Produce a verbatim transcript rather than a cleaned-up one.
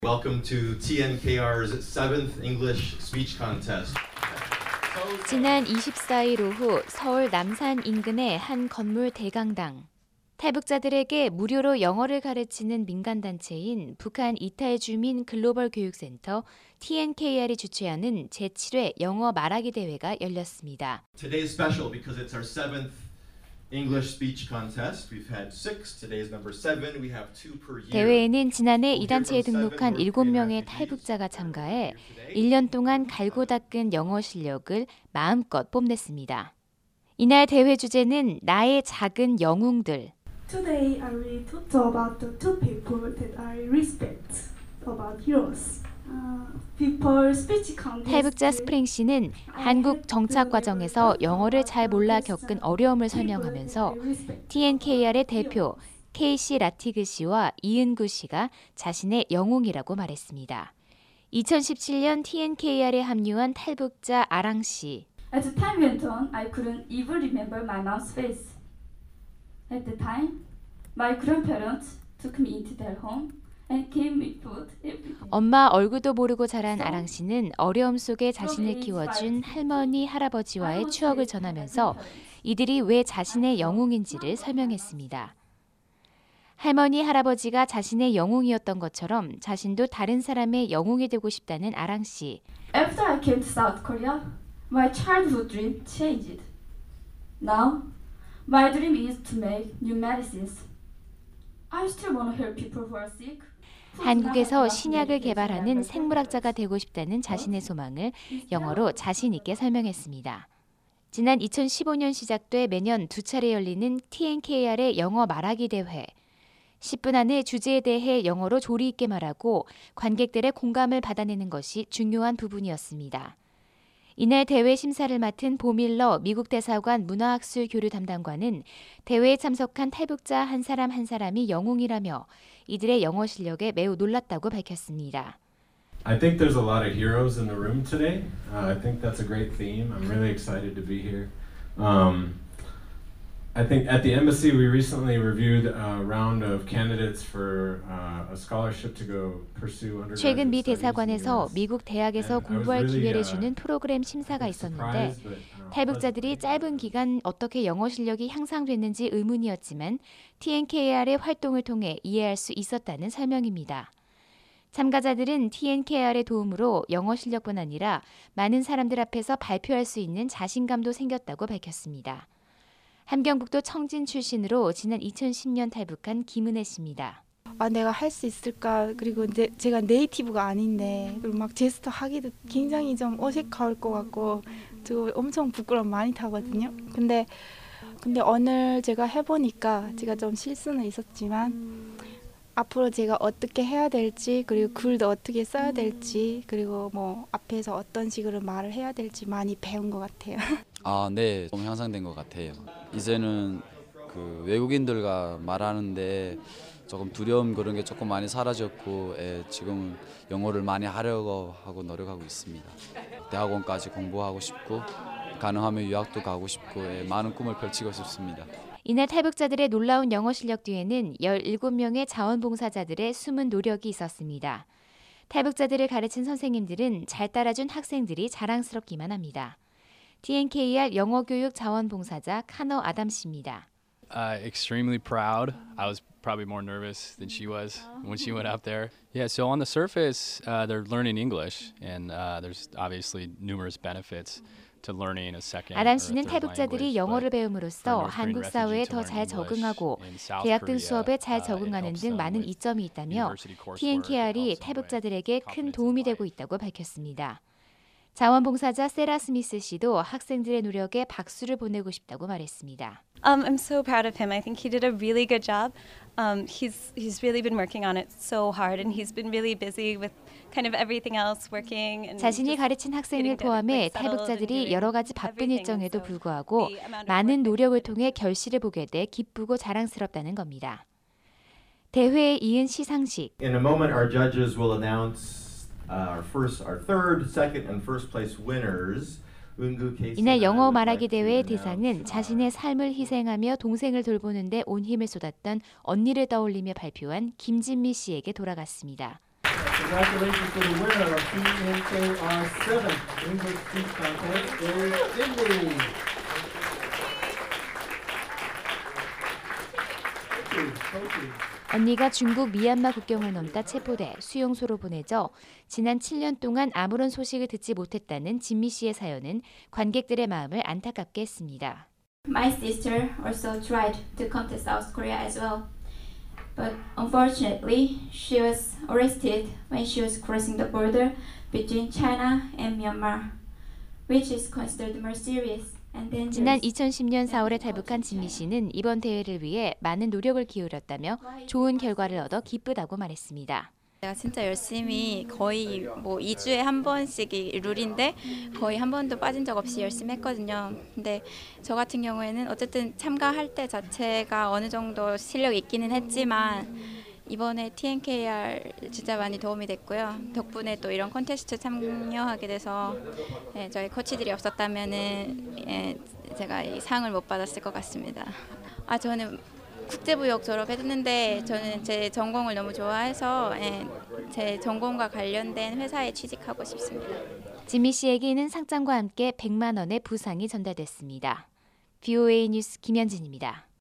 Welcome to 티엔케이알's seventh English Speech Contest. 지난 이십사 일 오후 서울 남산 인근의 한 건물 대강당. 탈북자들에게 무료로 영어를 가르치는 민간단체인 북한 이탈 주민 글로벌 교육센터 티엔케이알이 주최하는 제칠 회 영어 말하기 대회가 열렸습니다. Today is special because it's our seventh English speech contest. We've had six. Today is number seven. We have two per year. 대회에는 지난해 이 단체에 등록한 일곱 명의 탈북자가 참가해 일 년 동안 갈고 닦은 영어 실력을 마음껏 뽐냈습니다. 이날 대회 주제는 나의 작은 영웅들. Today I will talk about the two people that I respect about heroes. 탈북자 스프링 씨는 한국 정착 과정에서 영어를 잘 몰라 겪은 어려움을 설명하면서 티엔케이알의 대표 케이씨 라티그 씨와 이은구 씨가 자신의 영웅이라고 말했습니다. 이천십칠 년 티엔케이알에 합류한 탈북자 아랑 씨. As the time went on, I couldn't even remember my mom's face. At the time, my grandparents took me into their home. 엄마 얼굴도 모르고 자란 아랑 씨는 어려움 속에 자신을 키워준 할머니, 할아버지와의 추억을 전하면서 이들이 왜 자신의 영웅인지를 설명했습니다. 할머니, 할아버지가 자신의 영웅이었던 것처럼 자신도 다른 사람의 영웅이 되고 싶다는 아랑 씨. After I came to South Korea, my childhood dream changed. Now, my dream is to make new medicines. I still want to help people who are sick. 한국에서 신약을 개발하는 생물학자가 되고 싶다는 자신의 소망을 영어로 자신 있게 설명했습니다. 지난 이천십오 년 시작돼 매년 두 차례 열리는 티엔케이알의 영어 말하기 대회. 십 분 안에 주제에 대해 영어로 조리 있게 말하고 관객들의 공감을 받아내는 것이 중요한 부분이었습니다. 이날 대회 심사를 맡은 보밀러 미국 대사관 문화학술 교류 담당관은 대회에 참석한 탈북자 한 사람 한 사람이 영웅이라며 이들의 영어 실력에 매우 놀랐다고 밝혔습니다. I think there's a lot of heroes in the room today. Uh, I think that's a great theme. I'm really excited to be here. Um, I think at the embassy we recently reviewed a round of candidates for uh, a scholarship to go pursue undergraduate studies. 최근 미 대사관에서 미국 대학에서 공부할 기회를 주는 프로그램 심사가 있었는데 탈북자들이 짧은 기간 어떻게 영어 실력이 향상됐는지 의문이었지만 티엔케이알의 활동을 통해 이해할 수 있었다는 설명입니다. 참가자들은 티엔케이알의 도움으로 영어 실력뿐 아니라 많은 사람들 앞에서 발표할 수 있는 자신감도 생겼다고 밝혔습니다. 함경북도 청진 출신으로 지난 이천십 년 탈북한 김은혜 씨입니다. 아, 내가 할 수 있을까? 그리고 이제 제가 네이티브가 아닌데 그리고 막 제스처 하기도 굉장히 좀 어색할 것 같고 저 엄청 부끄러움 많이 타거든요. 근데 근데 오늘 제가 해보니까 제가 좀 실수는 있었지만 앞으로 제가 어떻게 해야 될지 그리고 글도 어떻게 써야 될지 그리고 뭐 앞에서 어떤 식으로 말을 해야 될지 많이 배운 것 같아요. 아, 네, 좀 향상된 것 같아요. 이제는 그 외국인들과 말하는데 조금 두려움 그런 게 조금 많이 사라졌고 예, 지금 영어를 많이 하려고 하고 노력하고 있습니다. 대학원까지 공부하고 싶고 가능하면 유학도 가고 싶고 예, 많은 꿈을 펼치고 싶습니다. 이날 탈북자들의 놀라운 영어 실력 뒤에는 열일곱 명의 자원봉사자들의 숨은 노력이 있었습니다. 탈북자들을 가르친 선생님들은 잘 따라준 학생들이 자랑스럽기만 합니다. 티엔케이알 영어교육 자원봉사자 카너 아담 씨입니다. Uh, extremely proud. I was probably more nervous than she was when she went out there. Yeah, so on the surface, uh, they're learning English, and uh, there's obviously numerous benefits to learning a second. 아담 씨는 탈북자들이 영어를 배움으로써 한국 사회에 더 잘 적응하고 대학 등 수업에 잘 적응하는 등 많은 이점이 있다며 티엔케이알이 탈북자들에게 큰 도움이 되고 있다고 밝혔습니다. 자원봉사자 세라 스미스 씨도 학생들의 노력에 박수를 보내고 싶다고 말했습니다. Um, I'm so proud of him. I think he did a really good job. Um, he's he's really been working on it so hard, and he's been really busy with kind of everything else, working. And 자신이 가르친 학생을 포함해 탈북자들이 여러 가지 바쁜 일정에도 불구하고 많은 노력을 통해 결실을 보게 돼 기쁘고 자랑스럽다는 겁니다. 대회에 이은 시상식. In a moment, our judges will announce our first, our third, second, and first place winners. 이날 영어 말하기 대회의 대상은 자신의 삶을 희생하며 동생을 돌보는 데 온 힘을 쏟았던 언니를 떠올리며 발표한 김진미 씨에게 돌아갔습니다. Congratulations to the winner of T N K R seventh English Speech Contest is Cindy. Thank you. Thank you. 언니가 중국 미얀마 국경을 넘다 체포돼 수용소로 보내져 지난 칠 년 동안 아무런 소식을 듣지 못했다는 진미 씨의 사연은 관객들의 마음을 안타깝게 했습니다. My sister also tried to come to South Korea as well. But unfortunately, she was arrested when she was crossing the border between China and Myanmar, which is considered more serious. 지난 이천십 년 사월에 탈북한 진미 씨는 이번 대회를 위해 많은 노력을 기울였다며 좋은 결과를 얻어 기쁘다고 말했습니다. 제가 진짜 열심히 거의 뭐 이 주에 한 번씩이 룰인데 거의 한 번도 빠진 적 없이 열심히 했거든요. 근데 저 같은 경우에는 어쨌든 참가할 때 자체가 어느 정도 실력이 있기는 했지만 이번에 티 엔 케이 알 진짜 많이 도움이 됐고요. 덕분에 또 이런 콘테스트 참여하게 돼서 예, 저희 코치들이 없었다면은 예, 제가 이 상을 못 받았을 것 같습니다. 아 저는 국제무역 졸업했는데 저는 제 전공을 너무 좋아해서 예, 제 전공과 관련된 회사에 취직하고 싶습니다. 진미 씨에게는 상장과 함께 백만 원의 부상이 전달됐습니다. 브이오에이 뉴스 김현진입니다.